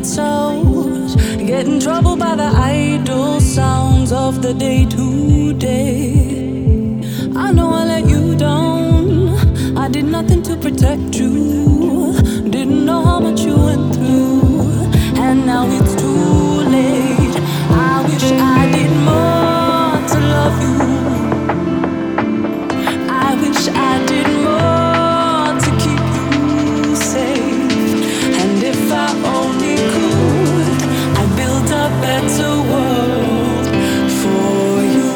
nights out, get in trouble by the idle sounds of the day to day. I know I let you down, I did nothing to protect you, didn't know how much you went through, and now it's too late. I wish I did more to love you, I wish I did more to keep you safe, and if I only could, I'd build a better world for you.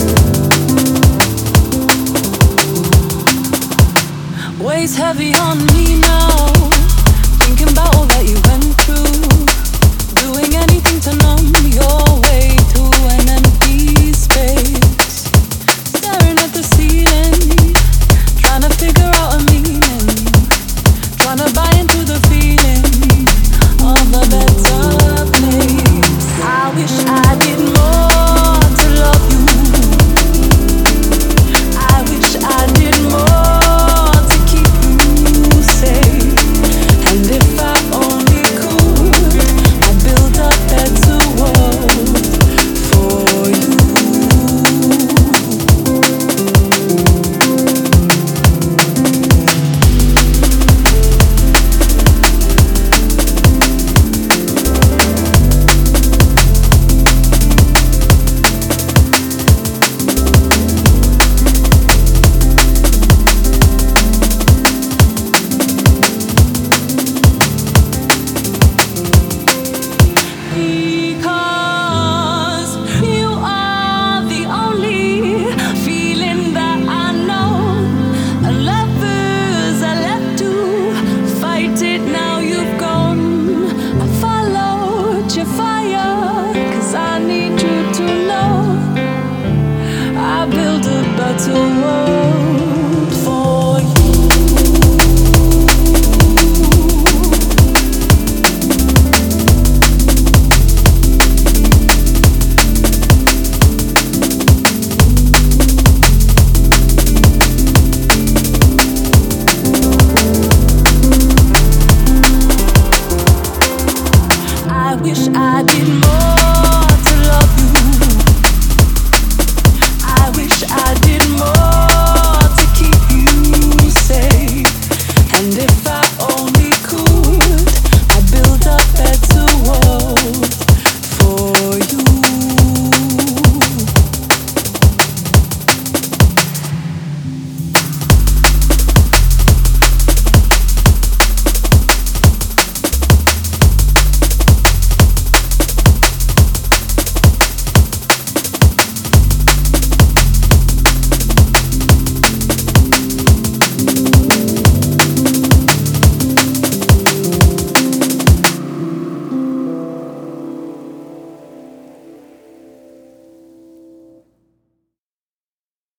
Weighs heavy on me.